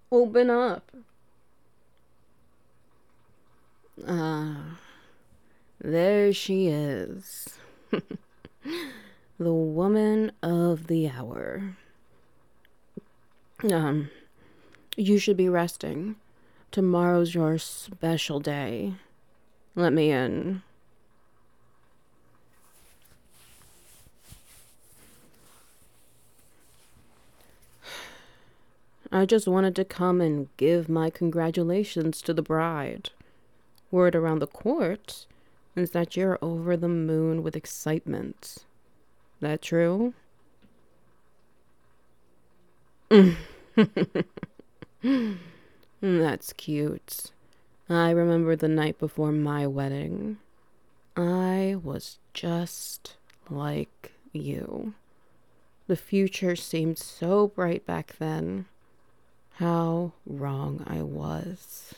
Open up. Ah, there she is. The woman of the hour. Um, you should be resting. Tomorrow's your special day. Let me in. I just wanted to come and give my congratulations to the bride. Word around the court is that you're over the moon with excitement. That true? That's cute. I remember the night before my wedding. I was just like you. The future seemed so bright back then. How wrong I was.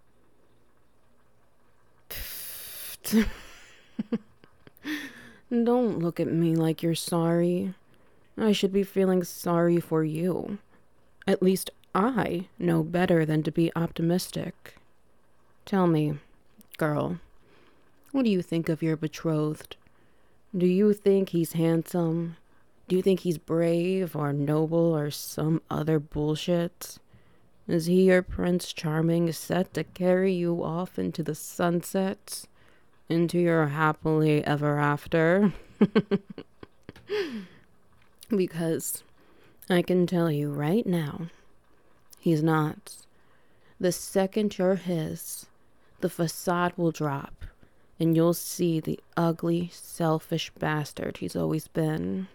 Don't look at me like you're sorry. I should be feeling sorry for you. At least I know better than to be optimistic. Tell me, girl, what do you think of your betrothed? Do you think he's handsome? Do you think he's brave or noble or some other bullshit? Is he your Prince Charming set to carry you off into the sunset? Into your happily ever after? Because I can tell you right now, he's not. The second you're his, the facade will drop, and you'll see the ugly, selfish bastard he's always been.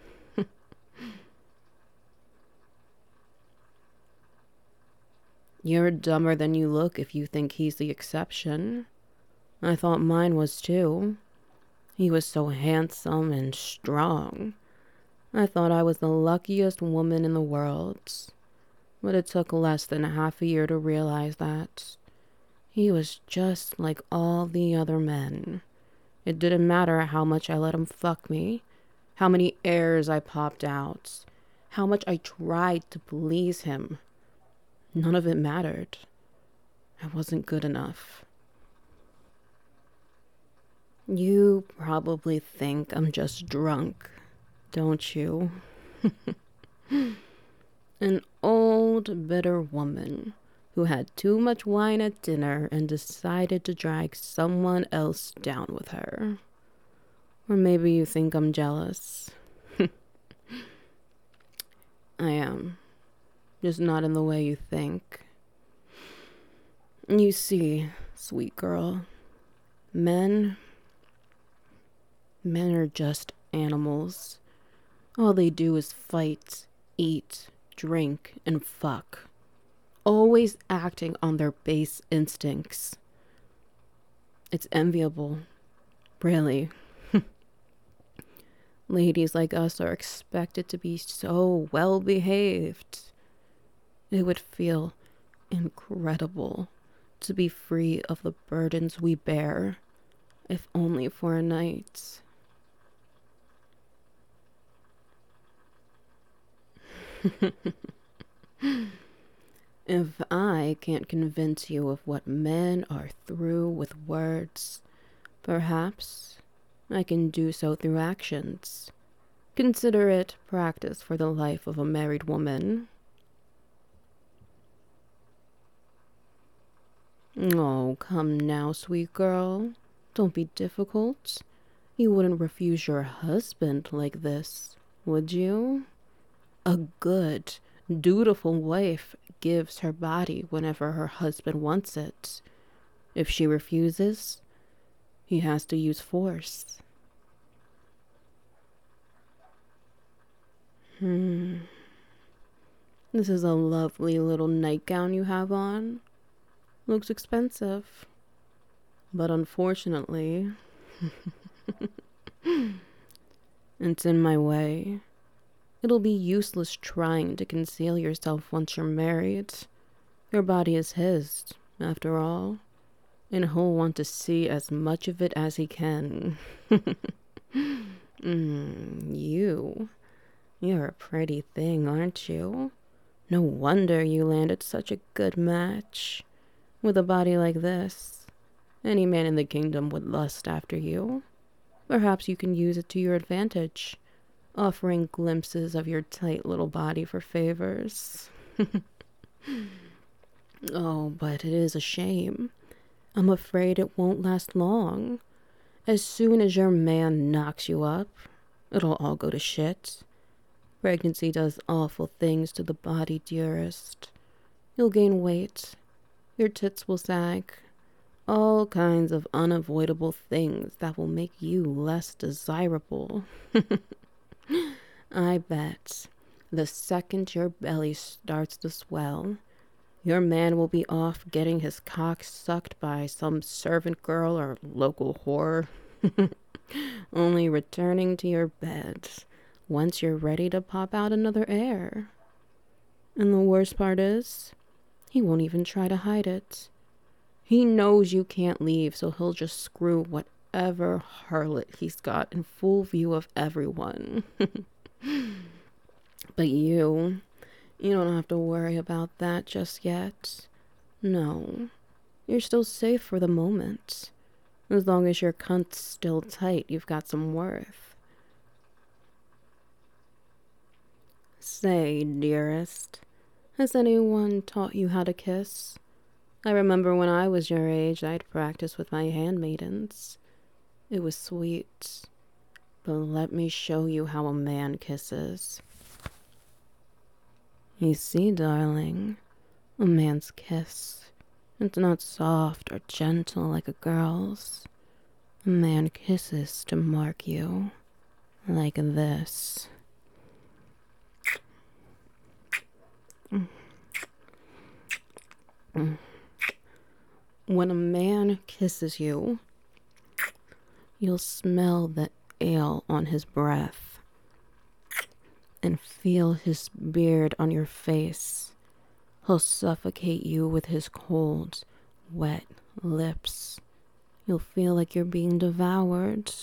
You're dumber than you look if you think he's the exception. I thought mine was too. He was so handsome and strong. I thought I was the luckiest woman in the world. But it took less than half a year to realize that. He was just like all the other men. It didn't matter how much I let him fuck me, how many airs I popped out, how much I tried to please him. None of it mattered. I wasn't good enough. You probably think I'm just drunk, don't you? An old, bitter woman who had too much wine at dinner and decided to drag someone else down with her. Or maybe you think I'm jealous. I am. Just not in the way you think. You see, sweet girl, men men are just animals. All they do is fight, eat, drink, and fuck. Always acting on their base instincts. It's enviable. Really. Ladies like us are expected to be so well behaved. It would feel incredible to be free of the burdens we bear, if only for a night. If I can't convince you of what men are through with words, perhaps I can do so through actions. Consider it practice for the life of a married woman. Oh, come now, sweet girl. Don't be difficult. You wouldn't refuse your husband like this, would you? A good, dutiful wife gives her body whenever her husband wants it. If she refuses, he has to use force. This is a lovely little nightgown you have on. Looks expensive, but unfortunately, it's in my way. It'll be useless trying to conceal yourself once you're married. Your body is his, after all, and he'll want to see as much of it as he can. You. You're a pretty thing, aren't you? No wonder you landed such a good match. With a body like this, any man in the kingdom would lust after you. Perhaps you can use it to your advantage, offering glimpses of your tight little body for favors. Oh, but it is a shame. I'm afraid it won't last long. As soon as your man knocks you up, it'll all go to shit. Pregnancy does awful things to the body, dearest. You'll gain weight. Your tits will sag. All kinds of unavoidable things that will make you less desirable. I bet the second your belly starts to swell, your man will be off getting his cock sucked by some servant girl or local whore, only returning to your bed once you're ready to pop out another heir. And the worst part is, he won't even try to hide it. He knows you can't leave, so he'll just screw whatever harlot he's got in full view of everyone. But you don't have to worry about that just yet. No, you're still safe for the moment. As long as your cunt's still tight, you've got some worth. Say, dearest, has anyone taught you how to kiss? I remember when I was your age, I'd practice with my handmaidens. It was sweet. But let me show you how a man kisses. You see, darling, a man's kiss, it's not soft or gentle like a girl's. A man kisses to mark you, like this. When a man kisses you, you'll smell the ale on his breath and feel his beard on your face. He'll suffocate you with his cold, wet lips. You'll feel like you're being devoured.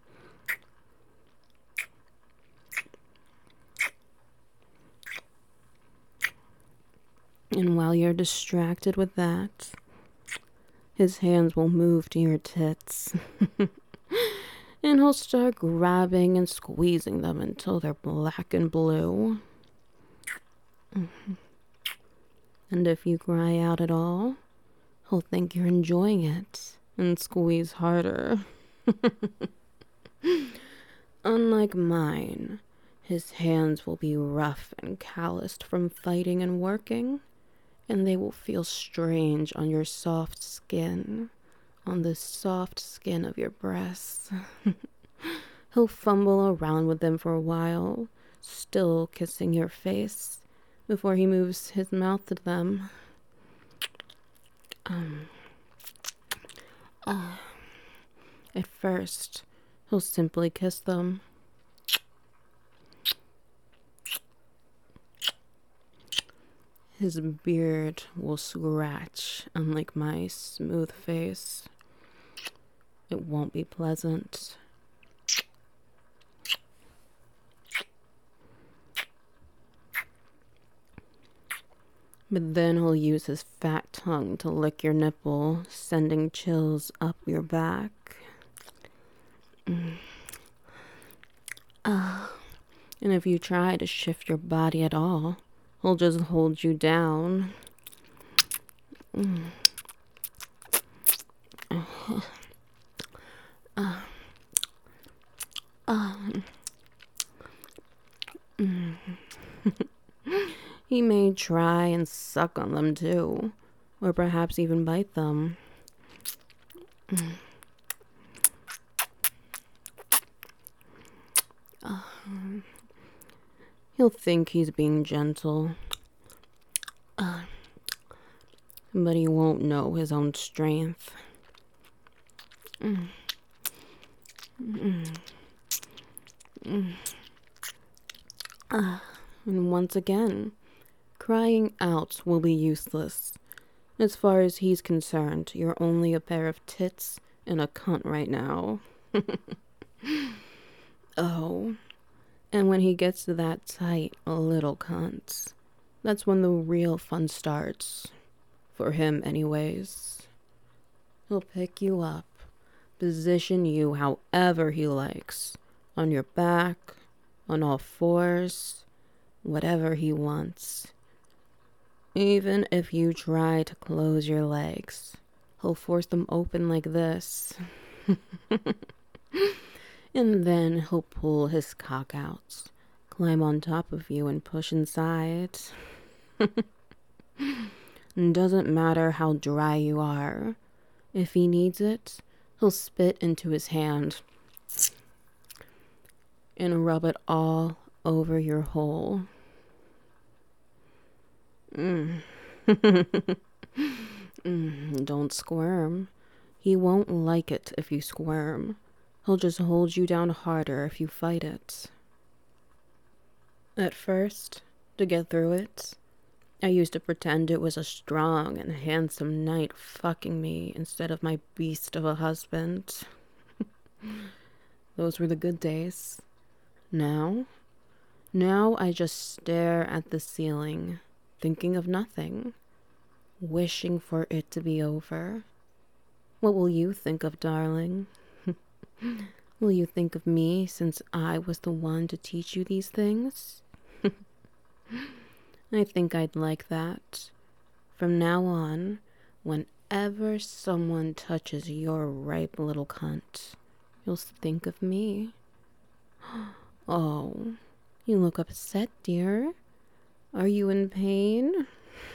And while you're distracted with that, his hands will move to your tits. And he'll start grabbing and squeezing them until they're black and blue. And if you cry out at all, he'll think you're enjoying it and squeeze harder. Unlike mine, his hands will be rough and calloused from fighting and working, and they will feel strange on your soft skin, on the soft skin of your breasts. He'll fumble around with them for a while, still kissing your face, before he moves his mouth to them. At first, he'll simply kiss them. His beard will scratch, unlike my smooth face. It won't be pleasant. But then he'll use his fat tongue to lick your nipple, sending chills up your back. And if you try to shift your body at all, he'll just hold you down. He may try and suck on them too, or perhaps even bite them. He'll think he's being gentle, but he won't know his own strength. And once again, crying out will be useless. As far as he's concerned, you're only a pair of tits and a cunt right now. Oh, and when he gets to that tight little cunt, That's when the real fun starts. For him, anyways. He'll pick you up, position you however he likes, on your back, on all fours, whatever he wants. Even if you try to close your legs, he'll force them open like this. And then he'll pull his cock out, climb on top of you and push inside. Doesn't matter how dry you are. If he needs it, he'll spit into his hand and rub it all over your hole. Don't squirm. He won't like it if you squirm. He'll just hold you down harder if you fight it. At first, to get through it, I used to pretend it was a strong and handsome knight fucking me instead of my beast of a husband. Those were the good days. Now I just stare at the ceiling, thinking of nothing, wishing for it to be over. What will you think of, darling? Will you think of me since I was the one to teach you these things? I think I'd like that. From now on, whenever someone touches your ripe little cunt, you'll think of me. Oh, you look upset, dear. Are you in pain?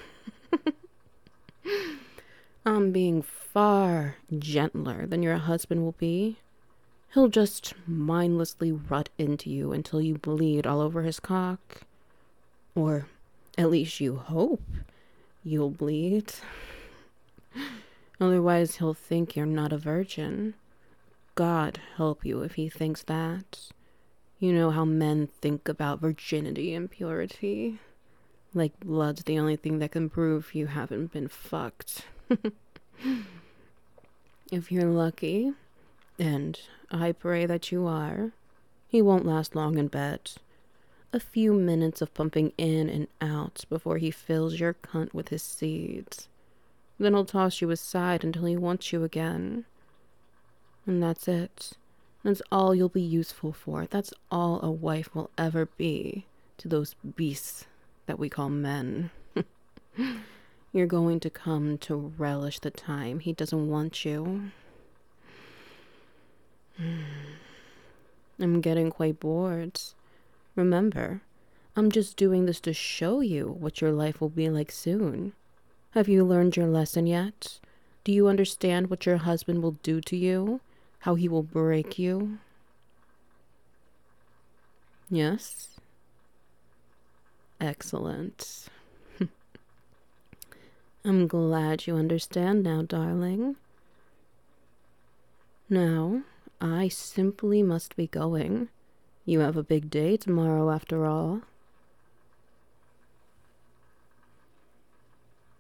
I'm being far gentler than your husband will be. He'll just mindlessly rut into you until you bleed all over his cock. Or at least you hope you'll bleed. Otherwise, he'll think you're not a virgin. God help you if he thinks that. You know how men think about virginity and purity. Like blood's the only thing that can prove you haven't been fucked. If you're lucky, and I pray that you are, he won't last long in bed. A few minutes of pumping in and out before he fills your cunt with his seeds. Then he'll toss you aside until he wants you again. And that's it. That's all you'll be useful for. That's all a wife will ever be to those beasts that we call men. You're going to come to relish the time he doesn't want you. I'm getting quite bored. Remember, I'm just doing this to show you what your life will be like soon. Have you learned your lesson yet? Do you understand what your husband will do to you? How he will break you? Yes? Excellent. I'm glad you understand now, darling. Now, I simply must be going. You have a big day tomorrow, after all.